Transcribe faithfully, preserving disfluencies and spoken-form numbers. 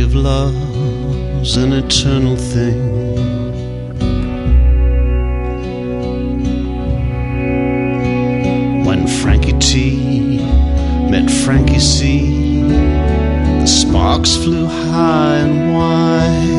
of love's an eternal thing. When Frankie T met Frankie C, the sparks flew high and wide.